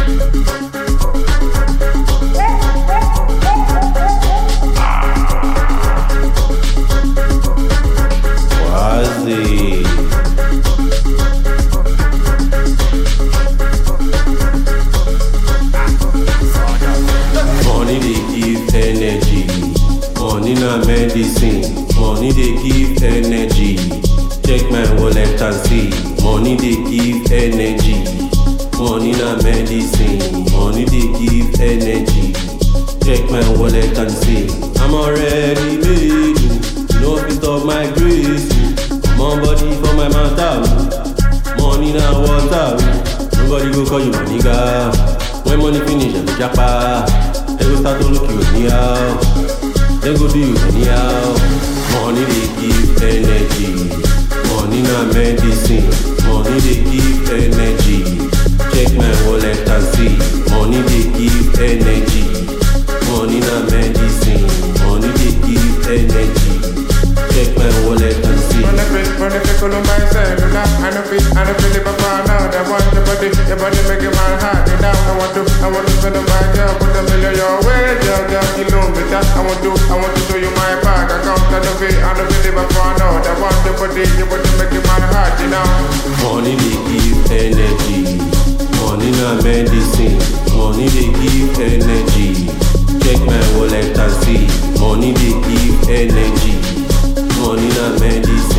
Money dey give energy, money na medicine. Money dey give energy. Check my wallet and see. Money dey give energy. Money na medicine. Money dey give energy. Check my wallet and see. I'm already made. You no fit stop my grace. More body for my matter. Money na water. Nobody go call you my nigga. When money finish, I go japa. They go start to look you anyhow. They go do you anyhow. Money dey give energy. Money na medicine. Money dey give energy. Check my wallet and see. Money dey give energy. Money na medicine. Money dey give energy. Check my wallet and see. Run the pickle on my cellular. I know feel it before now. I want your body making my heart get down. I want to spend on my girl, put a million your way, girl, kilometer. I want to show you my bag. I come to the feel it before now. I want your body making my heart get down. Money dey give energy. Money na medicine. Money dey give energy. Check my wallet and see. Money dey give energy. Money na medicine.